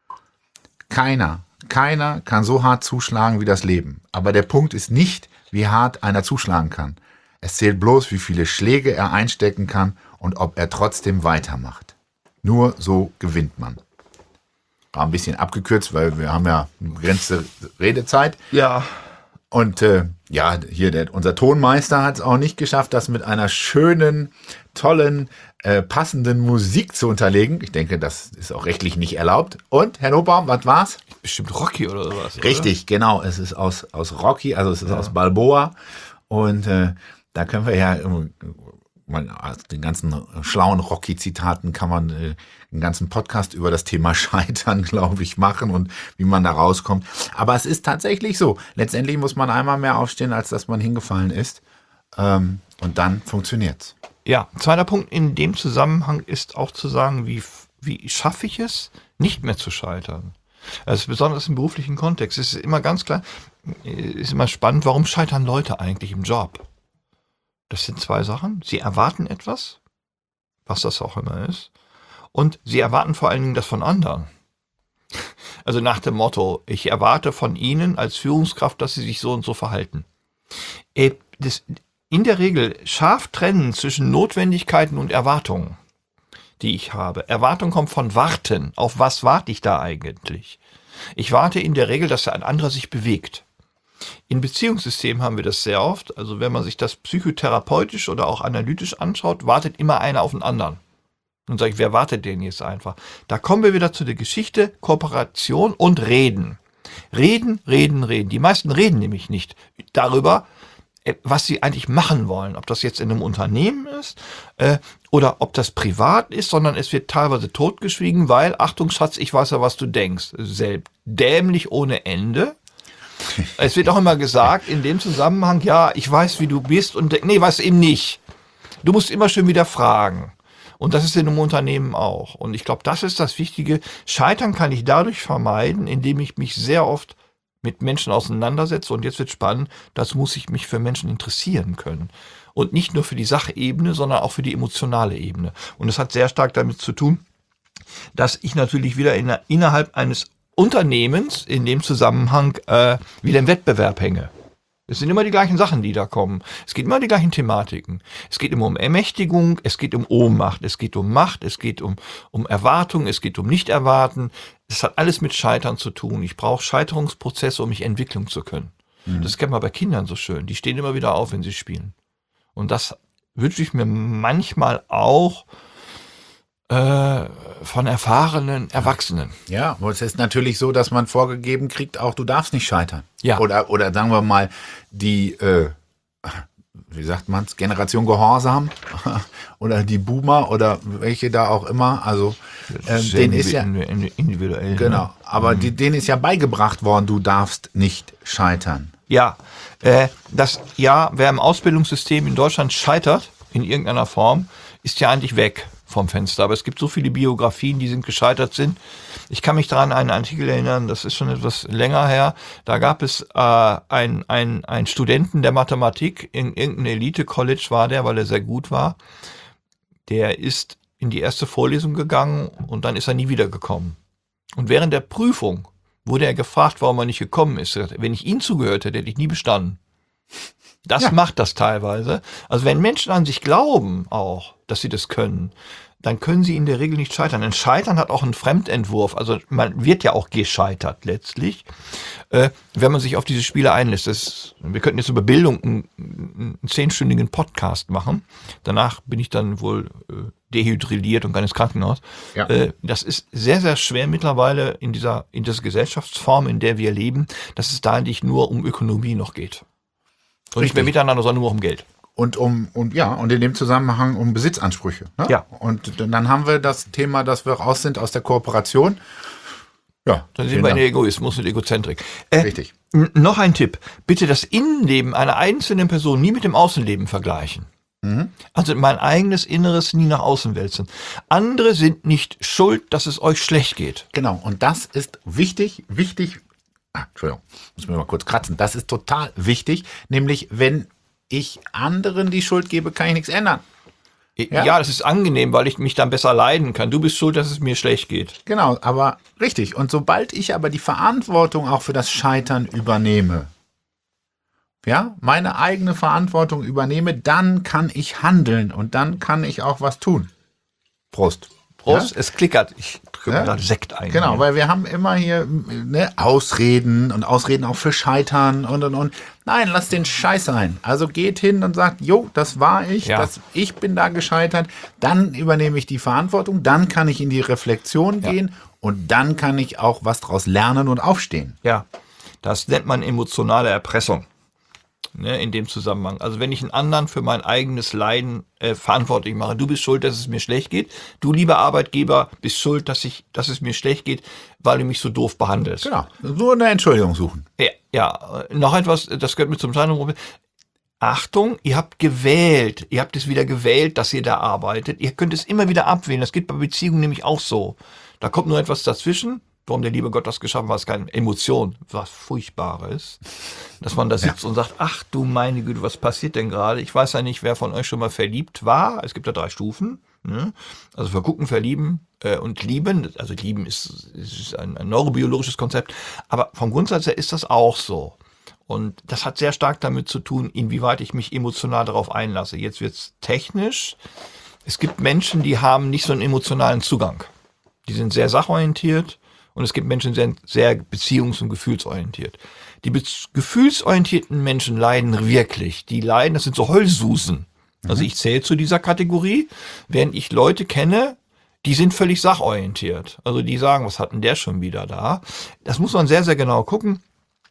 Keiner, keiner kann so hart zuschlagen wie das Leben. Aber der Punkt ist nicht, wie hart einer zuschlagen kann. Es zählt bloß, wie viele Schläge er einstecken kann und ob er trotzdem weitermacht. Nur so gewinnt man. War ein bisschen abgekürzt, weil wir haben ja eine begrenzte Redezeit. Ja. Und äh, ja, hier der, unser Tonmeister hat es auch nicht geschafft, das mit einer schönen, tollen, äh, passenden Musik zu unterlegen. Ich denke, das ist auch rechtlich nicht erlaubt. Und, Herr Nobaum, was war's? Bestimmt Rocky oder sowas. Richtig, oder? genau. Es ist aus, aus Rocky, also es ist ja. aus Balboa. Und äh, da können wir ja äh, mal aus den ganzen schlauen Rocky-Zitaten kann man äh, einen ganzen Podcast über das Thema Scheitern, glaube ich, machen und wie man da rauskommt. Aber es ist tatsächlich so. Letztendlich muss man einmal mehr aufstehen, als dass man hingefallen ist. Ähm, und dann funktioniert's. Ja, zweiter Punkt in dem Zusammenhang ist auch zu sagen, wie, wie schaffe ich es, nicht mehr zu scheitern. Also besonders im beruflichen Kontext. Es ist immer ganz klar, ist immer spannend, warum scheitern Leute eigentlich im Job? Das sind zwei Sachen. Sie erwarten etwas, was das auch immer ist. Und sie erwarten vor allen Dingen das von anderen. Also nach dem Motto, ich erwarte von Ihnen als Führungskraft, dass Sie sich so und so verhalten. Äh, das, in der Regel scharf trennen zwischen Notwendigkeiten und Erwartungen, die ich habe. Erwartung kommt von Warten. Auf was warte ich da eigentlich? Ich warte in der Regel, dass ein anderer sich bewegt. In Beziehungssystemen haben wir das sehr oft. Also wenn man sich das psychotherapeutisch oder auch analytisch anschaut, wartet immer einer auf den anderen. Und sage ich, wer wartet denn jetzt einfach? Da kommen wir wieder zu der Geschichte Kooperation und Reden. Reden, reden, reden. Die meisten reden nämlich nicht darüber, was sie eigentlich machen wollen. Ob das jetzt in einem Unternehmen ist äh, oder ob das privat ist, sondern es wird teilweise totgeschwiegen, weil, Achtung Schatz, ich weiß ja, was du denkst. Selbst dämlich ohne Ende. Es wird auch immer gesagt, in dem Zusammenhang, ja, ich weiß, wie du bist und nee, weißt du eben nicht. Du musst immer schön wieder fragen. Und das ist in einem Unternehmen auch. Und ich glaube, das ist das Wichtige. Scheitern kann ich dadurch vermeiden, indem ich mich sehr oft mit Menschen auseinandersetze. Und jetzt wird spannend, dazu muss ich mich für Menschen interessieren können. Und nicht nur für die Sachebene, sondern auch für die emotionale Ebene. Und es hat sehr stark damit zu tun, dass ich natürlich wieder in, innerhalb eines Unternehmens in dem Zusammenhang äh, wieder im Wettbewerb hänge. Es sind immer die gleichen Sachen, die da kommen. Es geht immer um die gleichen Thematiken. Es geht immer um Ermächtigung, es geht um Ohnmacht, es geht um Macht, es geht um, um Erwartung, es geht um Nicht-Erwarten. Es hat alles mit Scheitern zu tun. Ich brauche Scheiterungsprozesse, um mich entwickeln zu können. Mhm. Das kennt man bei Kindern so schön. Die stehen immer wieder auf, wenn sie spielen. Und das wünsche ich mir manchmal auch äh, von erfahrenen Erwachsenen. Ja, aber es ist natürlich so, dass man vorgegeben kriegt, auch du darfst nicht scheitern. Ja. Oder, oder sagen wir mal, die, äh, wie sagt man's, Generation Gehorsam oder die Boomer oder welche da auch immer, also äh, denen ist ja individuell. Genau, ne? aber die, denen ist ja beigebracht worden, du darfst nicht scheitern. Ja, äh, das ja, wer im Ausbildungssystem in Deutschland scheitert, in irgendeiner Form, ist ja eigentlich weg vom Fenster. Aber es gibt so viele Biografien, die sind gescheitert sind. Ich kann mich daran an einen Artikel erinnern, das ist schon etwas länger her. Da gab es äh, einen ein Studenten der Mathematik, in irgendeinem Elite-College war der, weil er sehr gut war. Der ist in die erste Vorlesung gegangen und dann ist er nie wiedergekommen. Und während der Prüfung wurde er gefragt, warum er nicht gekommen ist. Wenn ich ihm zugehört hätte, hätte ich nie bestanden. Das ja. macht das teilweise. Also wenn Menschen an sich glauben auch, dass sie das können, dann können sie in der Regel nicht scheitern. Ein Scheitern hat auch einen Fremdentwurf. Also man wird ja auch gescheitert letztlich, äh, wenn man sich auf diese Spiele einlässt. Das, wir könnten jetzt über Bildung einen, einen zehnstündigen Podcast machen. Danach bin ich dann wohl äh, dehydriert und kann ins Krankenhaus. Ja. Äh, das ist sehr, sehr schwer mittlerweile in dieser, in dieser Gesellschaftsform, in der wir leben, dass es da eigentlich nur um Ökonomie noch geht. Und nicht mehr miteinander, sondern nur um Geld. Und um, und ja, und in dem Zusammenhang um Besitzansprüche. Ne? Ja. Und dann haben wir das Thema, dass wir raus sind aus der Kooperation. Ja. Dann sind wir in Egoismus und Egozentrik. Äh, Richtig. N- noch ein Tipp. Bitte das Innenleben einer einzelnen Person nie mit dem Außenleben vergleichen. Mhm. Also mein eigenes Inneres nie nach außen wälzen. Andere sind nicht schuld, dass es euch schlecht geht. Genau. Und das ist wichtig, wichtig. Ah, Entschuldigung, muss mir mal kurz kratzen. Das ist total wichtig, nämlich wenn ich anderen die Schuld gebe, kann ich nichts ändern. Ja? ja, das ist angenehm, weil ich mich dann besser leiden kann. Du bist schuld, dass es mir schlecht geht. Genau, aber richtig. Und sobald ich aber die Verantwortung auch für das Scheitern übernehme, ja, meine eigene Verantwortung übernehme, dann kann ich handeln und dann kann ich auch was tun. Prost. Prost, ja? Es klickert. Ich drücke ja? gerade Sekt ein. Genau, hier. Weil wir haben immer hier ne, Ausreden und Ausreden auch für Scheitern und und und. Nein, lass den Scheiß sein. Also geht hin und sagt, jo, das war ich, ja. das, ich bin da gescheitert. Dann übernehme ich die Verantwortung, dann kann ich in die Reflexion ja. gehen und dann kann ich auch was draus lernen und aufstehen. Ja, das nennt man emotionale Erpressung. Ne, in dem Zusammenhang. Also wenn ich einen anderen für mein eigenes Leiden äh, verantwortlich mache, du bist schuld, dass es mir schlecht geht, du lieber Arbeitgeber bist schuld, dass ich, dass es mir schlecht geht, weil du mich so doof behandelst. Genau, so eine Entschuldigung suchen. Ja, ja, noch etwas, das gehört mir zum zweiten Problem. Achtung, ihr habt gewählt, ihr habt es wieder gewählt, dass ihr da arbeitet. Ihr könnt es immer wieder abwählen, das geht bei Beziehungen nämlich auch so. Da kommt nur etwas dazwischen. Warum der liebe Gott das geschaffen hat, ist keine Emotion, was Furchtbares. Dass man da sitzt ja. und sagt, ach du meine Güte, was passiert denn gerade? Ich weiß ja nicht, wer von euch schon mal verliebt war. Es gibt ja drei Stufen. Ne? Also vergucken, verlieben äh, und lieben. Also lieben ist, ist ein, ein neurobiologisches Konzept. Aber vom Grundsatz her ist das auch so. Und das hat sehr stark damit zu tun, inwieweit ich mich emotional darauf einlasse. Jetzt wird's technisch. Es gibt Menschen, die haben nicht so einen emotionalen Zugang. Die sind sehr sachorientiert. Und es gibt Menschen, die sind sehr beziehungs- und gefühlsorientiert. Die be- gefühlsorientierten Menschen leiden wirklich. Die leiden, das sind so Heulsusen. Mhm. Also ich zähle zu dieser Kategorie, während ich Leute kenne, die sind völlig sachorientiert. Also die sagen, was hat denn der schon wieder da? Das muss man sehr, sehr genau gucken.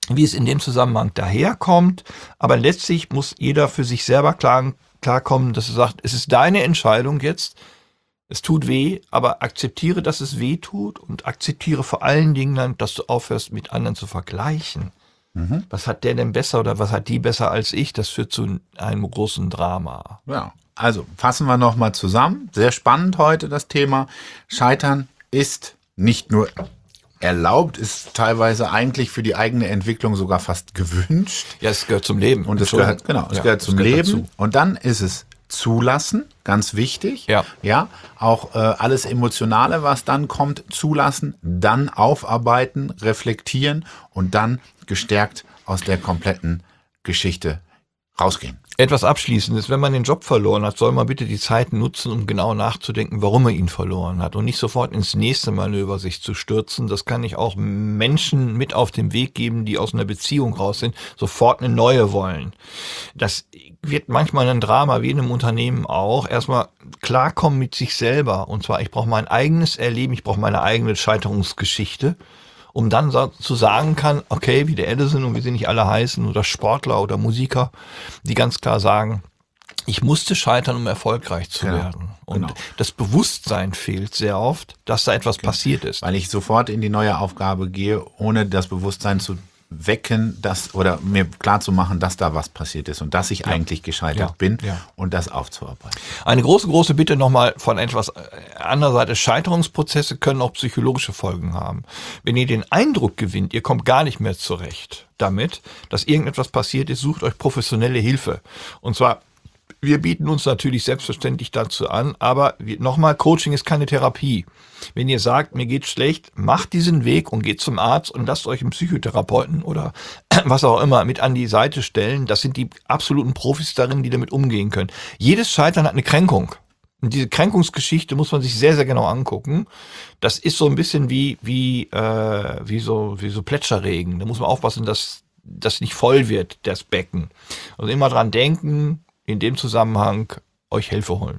wie es in dem Zusammenhang daherkommt. Aber letztlich muss jeder für sich selber klar, klarkommen, dass er sagt, es ist deine Entscheidung jetzt, es tut weh, aber akzeptiere, dass es weh tut und akzeptiere vor allen Dingen dann, dass du aufhörst, mit anderen zu vergleichen. Mhm. Was hat der denn besser oder was hat die besser als ich? Das führt zu einem großen Drama. Ja, also fassen wir nochmal zusammen. Sehr spannend heute das Thema. Scheitern ist nicht nur erlaubt, ist teilweise eigentlich für die eigene Entwicklung sogar fast gewünscht. Ja, es gehört zum Leben. Und es gehört, genau, es ja, gehört zum es gehört Leben. dazu. Und dann ist es zulassen, ganz wichtig. Ja. Ja, auch äh, alles Emotionale, was dann kommt, zulassen, dann aufarbeiten, reflektieren und dann gestärkt aus der kompletten Geschichte rausgehen. Etwas Abschließendes, wenn man den Job verloren hat, soll man bitte die Zeit nutzen, um genau nachzudenken, warum er ihn verloren hat und nicht sofort ins nächste Manöver sich zu stürzen. Das kann ich auch Menschen mit auf den Weg geben, die aus einer Beziehung raus sind, sofort eine neue wollen. Das wird manchmal ein Drama, wie in einem Unternehmen auch. Erstmal klarkommen mit sich selber. Und zwar, ich brauche mein eigenes Erleben, ich brauche meine eigene Scheiterungsgeschichte, um dann zu sagen kann, okay, wie der Edison und wie sie nicht alle heißen, oder Sportler oder Musiker, die ganz klar sagen, ich musste scheitern, um erfolgreich zu Genau, werden. Und genau. das Bewusstsein fehlt sehr oft, dass da etwas passiert ist. Weil ich sofort in die neue Aufgabe gehe, ohne das Bewusstsein zu wecken, dass, oder mir klar zu machen, dass da was passiert ist und dass ich ja. eigentlich gescheitert ja. bin ja. und das aufzuarbeiten. Eine große, große Bitte nochmal von etwas anderer Seite. Scheiterungsprozesse können auch psychologische Folgen haben. Wenn ihr den Eindruck gewinnt, ihr kommt gar nicht mehr zurecht damit, dass irgendetwas passiert ist, sucht euch professionelle Hilfe. Und zwar, wir bieten uns natürlich selbstverständlich dazu an, aber nochmal, Coaching ist keine Therapie. Wenn ihr sagt, mir geht's schlecht, macht diesen Weg und geht zum Arzt und lasst euch einen Psychotherapeuten oder was auch immer mit an die Seite stellen. Das sind die absoluten Profis darin, die damit umgehen können. Jedes Scheitern hat eine Kränkung. Und diese Kränkungsgeschichte muss man sich sehr, sehr genau angucken. Das ist so ein bisschen wie, wie, äh, wie, so, wie so Plätscherregen. Da muss man aufpassen, dass das nicht voll wird, das Becken. Also immer dran denken, in dem Zusammenhang euch Hilfe holen.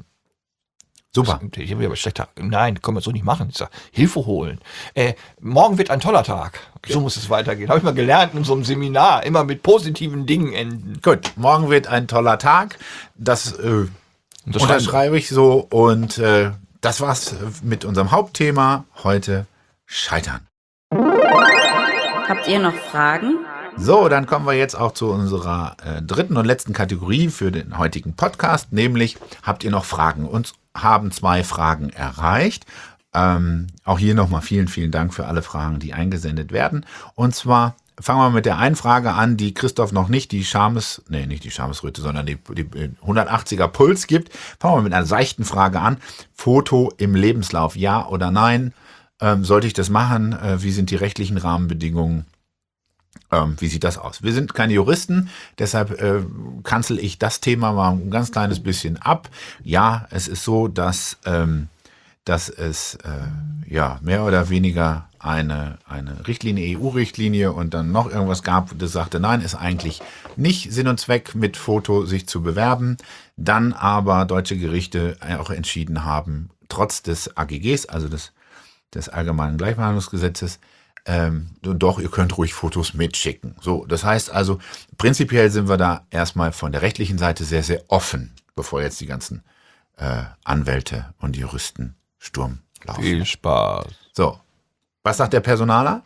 Super. Ich habe aber schlechter. Nein, können wir so nicht machen. Ich sage, Hilfe holen. Äh, morgen wird ein toller Tag. So muss es weitergehen. Habe ich mal gelernt in so einem Seminar. Immer mit positiven Dingen enden. Gut, morgen wird ein toller Tag. Das äh, unterschreibe ich so. Und äh, das war's mit unserem Hauptthema heute: Scheitern. Habt ihr noch Fragen? So, dann kommen wir jetzt auch zu unserer äh, dritten und letzten Kategorie für den heutigen Podcast, nämlich habt ihr noch Fragen? Uns haben zwei Fragen erreicht. Ähm, auch hier nochmal vielen, vielen Dank für alle Fragen, die eingesendet werden. Und zwar fangen wir mit der einen Frage an, die Christoph noch nicht die Schames, nee, nicht die Schamesröte, sondern die, die hundertachtziger Puls gibt. Fangen wir mit einer seichten Frage an. Foto im Lebenslauf, ja oder nein? Ähm, sollte ich das machen? Äh, wie sind die rechtlichen Rahmenbedingungen? Ähm, wie sieht das aus? Wir sind keine Juristen, deshalb äh, kanzel ich das Thema mal ein ganz kleines bisschen ab. Ja, es ist so, dass, ähm, dass es äh, ja mehr oder weniger eine, eine Richtlinie, E U-Richtlinie und dann noch irgendwas gab, das sagte, nein, ist eigentlich nicht Sinn und Zweck, mit Foto sich zu bewerben. Dann aber deutsche Gerichte auch entschieden haben, trotz des A G Gs, also des, des Allgemeinen Gleichbehandlungsgesetzes, Ähm, doch, ihr könnt ruhig Fotos mitschicken. So, das heißt also, prinzipiell sind wir da erstmal von der rechtlichen Seite sehr, sehr offen, bevor jetzt die ganzen äh, Anwälte und Juristen Sturm laufen. Viel Spaß. So, was sagt der Personaler?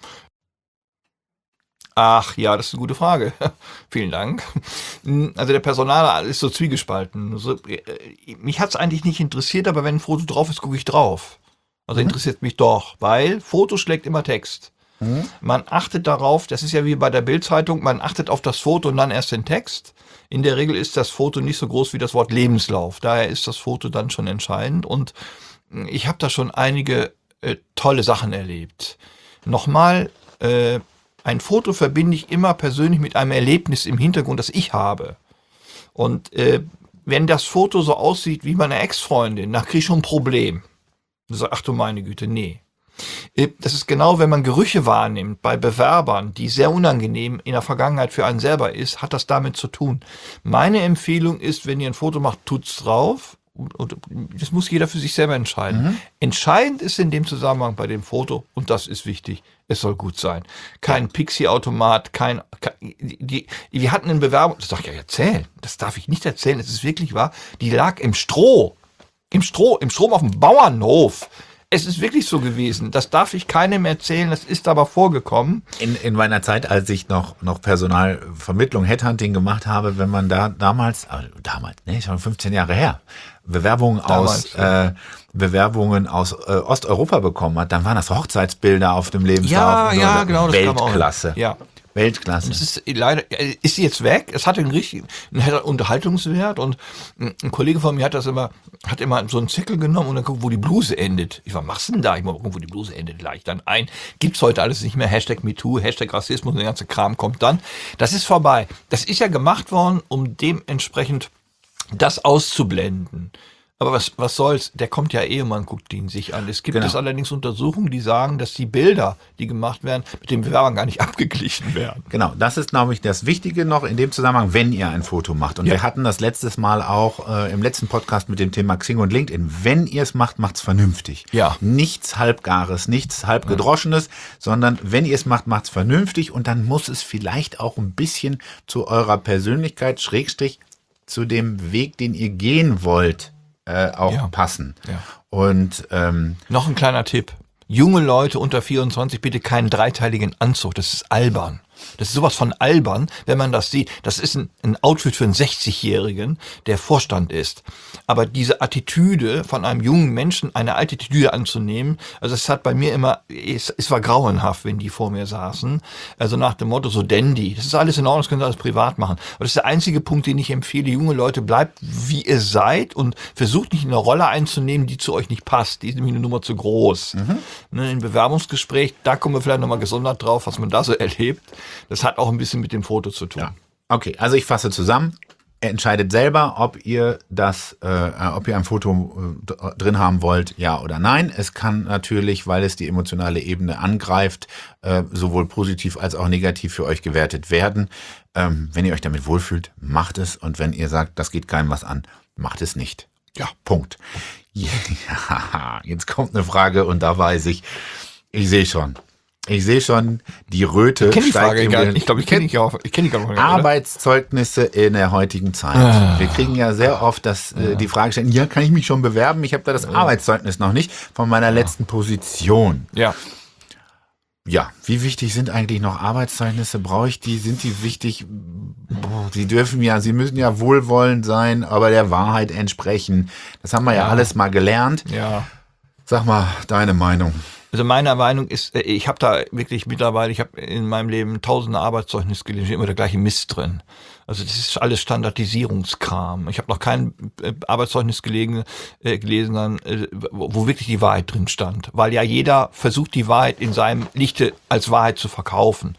Ach ja, das ist eine gute Frage. Vielen Dank. Also der Personaler ist so zwiegespalten. So, äh, mich hat es eigentlich nicht interessiert, aber wenn ein Foto drauf ist, gucke ich drauf. Also interessiert mich doch, weil Foto schlägt immer Text. Mhm. Man achtet darauf, das ist ja wie bei der Bild-Zeitung, man achtet auf das Foto und dann erst den Text. In der Regel ist das Foto nicht so groß wie das Wort Lebenslauf. Daher ist das Foto dann schon entscheidend. Und ich habe da schon einige äh, tolle Sachen erlebt. Nochmal, äh, ein Foto verbinde ich immer persönlich mit einem Erlebnis im Hintergrund, das ich habe. Und äh, wenn das Foto so aussieht wie meine Ex-Freundin, dann kriege ich schon ein Problem. Ich sage, ach du meine Güte, nee. Das ist genau, wenn man Gerüche wahrnimmt bei Bewerbern, die sehr unangenehm in der Vergangenheit für einen selber ist, hat das damit zu tun. Meine Empfehlung ist, wenn ihr ein Foto macht, tut's drauf Und, und das muss jeder für sich selber entscheiden. Mhm. Entscheidend ist in dem Zusammenhang bei dem Foto, und das ist wichtig, es soll gut sein. Kein Pixie-Automat, kein, kein die, die hatten eine Bewerbung, das darf ich ja erzählen, das darf ich nicht erzählen, es ist wirklich wahr, die lag im Stroh, im Stroh, im Strom auf dem Bauernhof. Es ist wirklich so gewesen. Das darf ich keinem erzählen, das ist aber vorgekommen. In, in meiner Zeit, als ich noch, noch Personalvermittlung, Headhunting gemacht habe, wenn man da damals, also damals, ne, schon fünfzehn Jahre her, Bewerbungen damals, aus ja. äh, Bewerbungen aus äh, Osteuropa bekommen hat, dann waren das Hochzeitsbilder auf dem Lebenslauf. Ja, so, ja, genau. Das Weltklasse. Kam auch. Ja. Weltklasse. Das ist leider, ist sie jetzt weg? Es hatte einen richtigen einen Unterhaltungswert und ein Kollege von mir hat das immer, hat immer so einen Zettel genommen und dann guckt, wo die Bluse endet. Ich war, was machst du denn da? Ich mal gucken, wo die Bluse endet. Leicht dann ein. Gibt's heute alles nicht mehr. Hashtag MeToo, Hashtag Rassismus und der ganze Kram kommt dann. Das ist vorbei. Das ist ja gemacht worden, um dementsprechend das auszublenden. Aber was, was soll's? Der kommt ja eh, man guckt ihn sich an. Es gibt Genau. es allerdings Untersuchungen, die sagen, dass die Bilder, die gemacht werden, mit den Bewerbern gar nicht abgeglichen werden. Genau, das ist, glaube ich, das Wichtige noch in dem Zusammenhang, wenn ihr ein Foto macht. Und Ja. wir hatten das letztes Mal auch äh, im letzten Podcast mit dem Thema Xing und LinkedIn. Wenn ihr es macht, macht's vernünftig. Ja. Nichts Halbgares, nichts Halbgedroschenes, sondern wenn ihr es macht, macht's vernünftig und dann muss es vielleicht auch ein bisschen zu eurer Persönlichkeit, Schrägstrich, zu dem Weg, den ihr gehen wollt, äh, auch Ja. passen. Ja. Und ähm, Noch ein kleiner Tipp. Junge Leute unter vierundzwanzig, bitte keinen dreiteiligen Anzug. Das ist albern. Das ist sowas von albern, wenn man das sieht. Das ist ein, ein Outfit für einen sechzigjährigen, der Vorstand ist. Aber diese Attitüde von einem jungen Menschen, eine alte Attitüde anzunehmen, also es hat bei mir immer, es, es war grauenhaft, wenn die vor mir saßen. Also nach dem Motto so Dandy. Das ist alles in Ordnung, das können Sie alles privat machen. Aber das ist der einzige Punkt, den ich empfehle. Junge Leute, bleibt wie ihr seid und versucht nicht eine Rolle einzunehmen, die zu euch nicht passt. Die ist nämlich eine Nummer zu groß. Mhm. Ne, im Bewerbungsgespräch, da kommen wir vielleicht nochmal gesondert drauf, was man da so erlebt. Das hat auch ein bisschen mit dem Foto zu tun. Ja. Okay, also ich fasse zusammen. Entscheidet selber, ob ihr das, äh, ob ihr ein Foto äh, drin haben wollt, ja oder nein. Es kann natürlich, weil es die emotionale Ebene angreift, äh, sowohl positiv als auch negativ für euch gewertet werden. Ähm, wenn ihr euch damit wohlfühlt, macht es. Und wenn ihr sagt, das geht keinem was an, macht es nicht. Ja, Punkt. Ja, jetzt kommt eine Frage und da weiß ich, ich sehe schon. Ich sehe schon, die Röte Ich kenne die steigt Frage im gar Gehirn. nicht. Ich glaube, ich kenne die auch. Ich kenne die gar nicht. Arbeitszeugnisse in der heutigen Zeit. Ah. Wir kriegen ja sehr oft das, äh, die Frage stellen, ja, kann ich mich schon bewerben? Ich habe da das Arbeitszeugnis noch nicht von meiner letzten Position. Ja. Ja, wie wichtig sind eigentlich noch Arbeitszeugnisse? Brauche ich die? Sind die wichtig? Boah, sie dürfen ja, sie müssen ja wohlwollend sein, aber der Wahrheit entsprechen. Das haben wir ja, Ja. alles mal gelernt. Ja. Sag mal deine Meinung. Also meine Meinung ist, ich habe da wirklich mittlerweile, ich habe in meinem Leben tausende Arbeitszeugnisse gelesen, steht immer der gleiche Mist drin. Also das ist alles Standardisierungskram. Ich habe noch kein äh, Arbeitszeugnis gelegen, äh, gelesen, dann, äh, wo, wo wirklich die Wahrheit drin stand. Weil ja jeder versucht, die Wahrheit in seinem Lichte als Wahrheit zu verkaufen.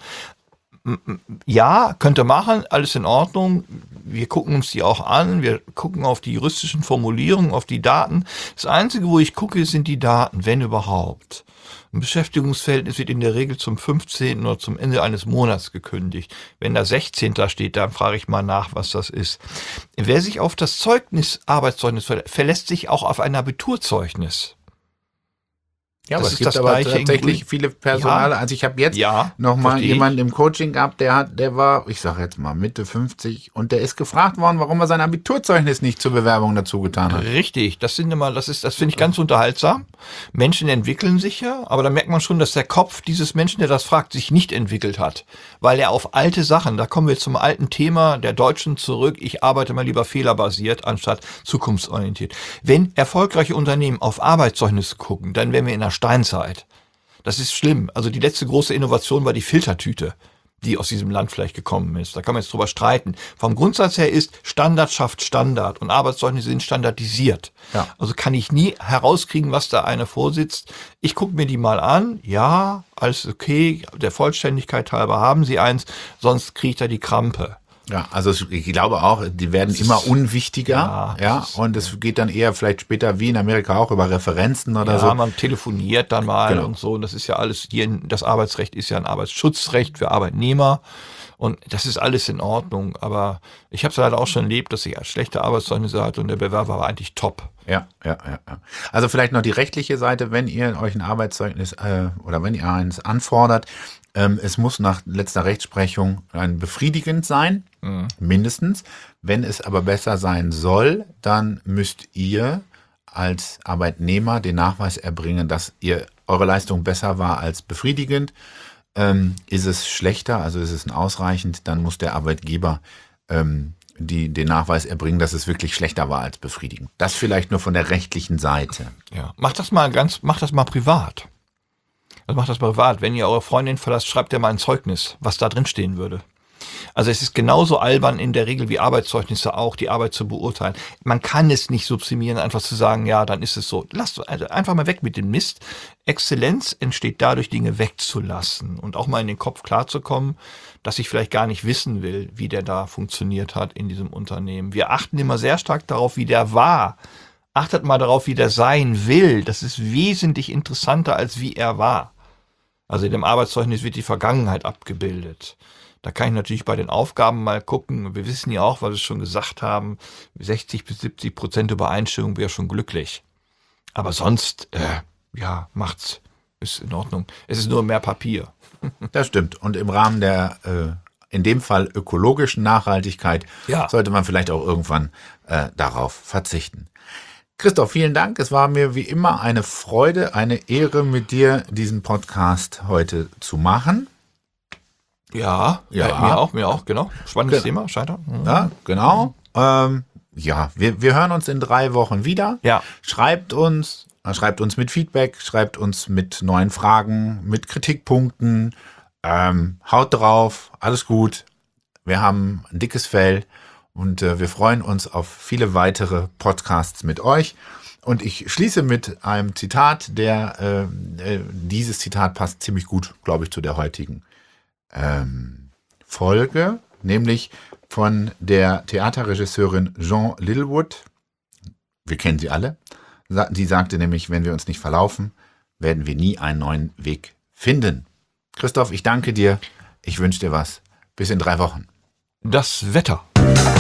Ja, könnte machen, alles in Ordnung. Wir gucken uns die auch an. Wir gucken auf die juristischen Formulierungen, auf die Daten. Das Einzige, wo ich gucke, sind die Daten, wenn überhaupt. Ein Beschäftigungsverhältnis wird in der Regel zum fünfzehnten oder zum Ende eines Monats gekündigt. Wenn da sechzehnten steht, dann frage ich mal nach, was das ist. Wer sich auf das Zeugnis, Arbeitszeugnis verlässt, verlässt sich auch auf ein Abiturzeugnis. Ja, Das aber es ist gibt das aber Gleiche in tatsächlich Grün. viele Personale. Ja. Also ich habe jetzt Ja, noch mal verstehe ich. jemanden im Coaching gehabt, der hat, der war, ich sage jetzt mal Mitte fünfzig und der ist gefragt worden, warum er sein Abiturzeugnis nicht zur Bewerbung dazu getan hat. Richtig, das sind immer, das ist, das finde ich ganz unterhaltsam. Menschen entwickeln sich ja, aber da merkt man schon, dass der Kopf dieses Menschen, der das fragt, sich nicht entwickelt hat, weil er auf alte Sachen, da kommen wir zum alten Thema der Deutschen zurück. Ich arbeite mal lieber fehlerbasiert anstatt zukunftsorientiert. Wenn erfolgreiche Unternehmen auf Arbeitszeugnisse gucken, dann wären wir in der Steinzeit. Das ist schlimm. Also die letzte große Innovation war die Filtertüte, die aus diesem Land vielleicht gekommen ist. Da kann man jetzt drüber streiten. Vom Grundsatz her ist, Standard schafft Standard und Arbeitszeugnisse sind standardisiert. Ja. Also kann ich nie herauskriegen, was da eine vorsitzt. Ich gucke mir die mal an. Ja, alles okay. Der Vollständigkeit halber haben sie eins, sonst kriege ich da die Krampe. Ja, also ich glaube auch, die werden immer unwichtiger, ja, ja, das ist- und es geht dann eher vielleicht später wie in Amerika auch über Referenzen oder Ja, so. man telefoniert dann mal Genau. und so. Und das ist ja alles hier, das Arbeitsrecht ist ja ein Arbeitsschutzrecht für Arbeitnehmer. Und das ist alles in Ordnung. Aber ich habe es leider auch schon erlebt, dass ich schlechte Arbeitszeugnisse hatte und der Bewerber war eigentlich top. Ja, ja, ja, ja. Also vielleicht noch die rechtliche Seite, wenn ihr euch ein Arbeitszeugnis äh, oder wenn ihr eins anfordert, ähm, es muss nach letzter Rechtsprechung ein befriedigend sein, Mhm. mindestens. Wenn es aber besser sein soll, dann müsst ihr als Arbeitnehmer den Nachweis erbringen, dass ihr eure Leistung besser war als befriedigend. Ähm, ist es schlechter, also ist es ausreichend, dann muss der Arbeitgeber ähm, die, den Nachweis erbringen, dass es wirklich schlechter war als befriedigend. Das vielleicht nur von der rechtlichen Seite. Ja. Macht das mal ganz, macht das mal privat. Also macht das mal privat. Wenn ihr eure Freundin verlasst, schreibt ihr mal ein Zeugnis, was da drin stehen würde. Also es ist genauso albern in der Regel wie Arbeitszeugnisse auch, die Arbeit zu beurteilen. Man kann es nicht subsumieren, einfach zu sagen, ja, dann ist es so. Lasst also einfach mal weg mit dem Mist. Exzellenz entsteht dadurch, Dinge wegzulassen und auch mal in den Kopf klarzukommen, dass ich vielleicht gar nicht wissen will, wie der da funktioniert hat in diesem Unternehmen. Wir achten immer sehr stark darauf, wie der war. Achtet mal darauf, wie der sein will. Das ist wesentlich interessanter, als wie er war. Also in dem Arbeitszeugnis wird die Vergangenheit abgebildet. Da kann ich natürlich bei den Aufgaben mal gucken. Wir wissen ja auch, was wir schon gesagt haben, sechzig bis siebzig Prozent Übereinstimmung wäre schon glücklich. Aber sonst, äh, ja, macht's. Ist in Ordnung. Es ist nur mehr Papier. Das stimmt. Und im Rahmen der, äh, in dem Fall ökologischen Nachhaltigkeit, Ja. sollte man vielleicht auch irgendwann äh, darauf verzichten. Christoph, vielen Dank. Es war mir wie immer eine Freude, eine Ehre, mit dir diesen Podcast heute zu machen. Ja, Ja. Äh, mir auch, mir auch, genau. Spannendes Ge- Thema, Scheitern. Mhm. Ja, genau. Ähm, ja, wir, wir hören uns in drei Wochen wieder. Ja. Schreibt uns, äh, schreibt uns mit Feedback, schreibt uns mit neuen Fragen, mit Kritikpunkten. Ähm, haut drauf, alles gut. Wir haben ein dickes Fell und äh, wir freuen uns auf viele weitere Podcasts mit euch. Und ich schließe mit einem Zitat, der äh, äh, dieses Zitat passt ziemlich gut, glaube ich, zu der heutigen ähm, Folge, nämlich von der Theaterregisseurin Jean Littlewood. Wir kennen sie alle. Sa- Sie sagte nämlich, wenn wir uns nicht verlaufen, werden wir nie einen neuen Weg finden. Christoph, ich danke dir. Ich wünsche dir was. Bis in drei Wochen. Das Wetter.